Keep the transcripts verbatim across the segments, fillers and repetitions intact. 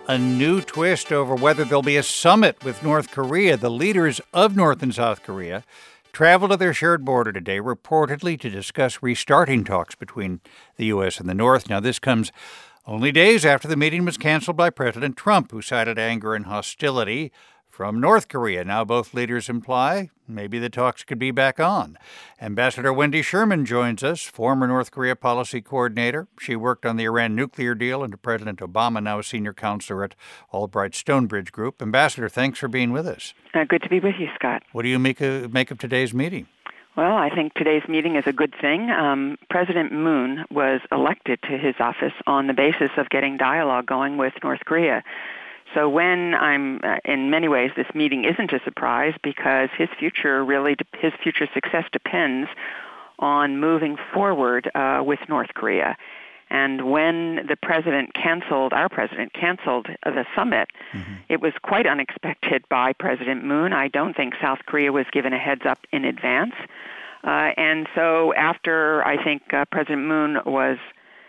a new twist over whether there'll be a summit with North Korea. The leaders of North and South Korea traveled to their shared border today, reportedly to discuss restarting talks between the U S and the North. Now, this comes only days after the meeting was canceled by President Trump, who cited anger and hostility from North Korea. Now both leaders imply maybe the talks could be back on. Ambassador Wendy Sherman joins us, former North Korea policy coordinator. She worked on the Iran nuclear deal under President Obama, now a senior counselor at Albright Stonebridge Group. Ambassador, thanks for being with us. Uh, good to be with you, Scott. What do you make of, make of today's meeting? Well, I think today's meeting is a good thing. Um, President Moon was elected to his office on the basis of getting dialogue going with North Korea. So when I'm, uh, in many ways, this meeting isn't a surprise because his future really, his future success depends on moving forward uh, with North Korea. And when the president canceled, our president canceled uh, the summit, mm-hmm. it was quite unexpected by President Moon. I don't think South Korea was given a heads up in advance. Uh, and so after, I think, uh, President Moon was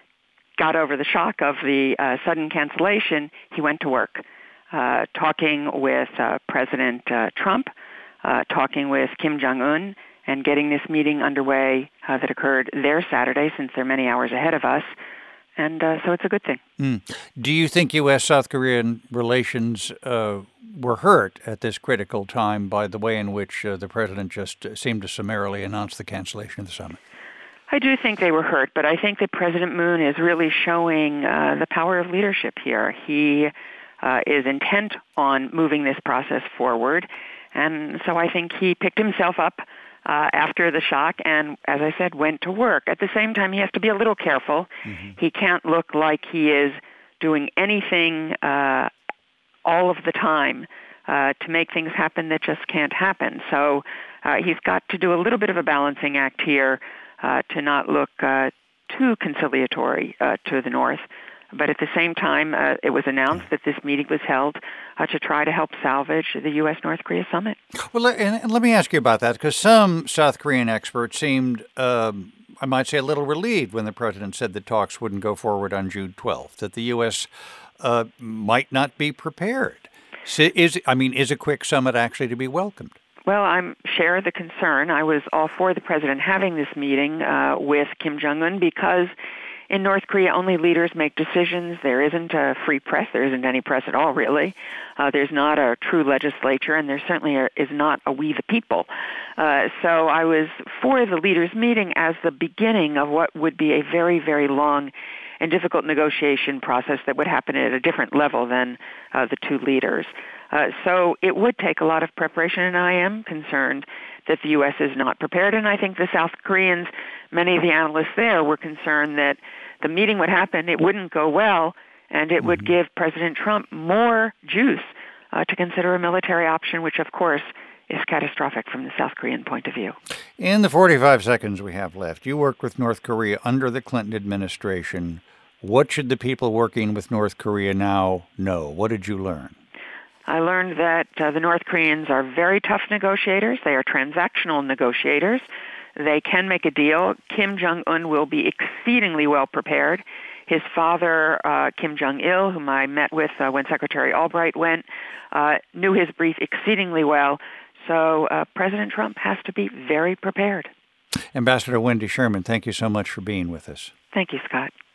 got over the shock of the uh, sudden cancellation, he went to work, uh, talking with uh, President uh, Trump, uh, talking with Kim Jong-un, and getting this meeting underway uh, that occurred there Saturday, since they're many hours ahead of us. And uh, so it's a good thing. Mm. Do you think U S South Korean relations uh, were hurt at this critical time by the way in which uh, the president just seemed to summarily announce the cancellation of the summit? I do think they were hurt, but I think that President Moon is really showing uh, the power of leadership here. He uh, is intent on moving this process forward, and so I think he picked himself up uh, after the shock and, as I said, went to work. At the same time, he has to be a little careful. Mm-hmm. He can't look like he is doing anything uh, all of the time uh, to make things happen that just can't happen. So uh, he's got to do a little bit of a balancing act here, Uh, to not look uh, too conciliatory uh, to the North. But at the same time, uh, it was announced that this meeting was held uh, to try to help salvage the U S North Korea summit. Well, and, and let me ask you about that, because some South Korean experts seemed, um, I might say, a little relieved when the president said the talks wouldn't go forward on June twelfth, that the U S uh, might not be prepared. So is, I mean, is a quick summit actually to be welcomed? Well, I share the concern. I was all for the president having this meeting uh, with Kim Jong-un because in North Korea, only leaders make decisions. There isn't a free press. There isn't any press at all, really. Uh, there's not a true legislature, and there certainly are, is not a we the people. Uh, so I was for the leaders' meeting as the beginning of what would be a very, very long and difficult negotiation process that would happen at a different level than uh, the two leaders. Uh, so it would take a lot of preparation, and I am concerned that the U S is not prepared. And I think the South Koreans, many of the analysts there, were concerned that the meeting would happen, it wouldn't go well, and it mm-hmm. would give President Trump more juice uh, to consider a military option, which, of course, is catastrophic from the South Korean point of view. In the forty-five seconds we have left, you worked with North Korea under the Clinton administration. What should the people working with North Korea now know? What did you learn? I learned that uh, the North Koreans are very tough negotiators. They are transactional negotiators. They can make a deal. Kim Jong-un will be exceedingly well prepared. His father, uh, Kim Jong-il, whom I met with uh, when Secretary Albright went, uh, knew his brief exceedingly well. So uh, President Trump has to be very prepared. Ambassador Wendy Sherman, thank you so much for being with us. Thank you, Scott.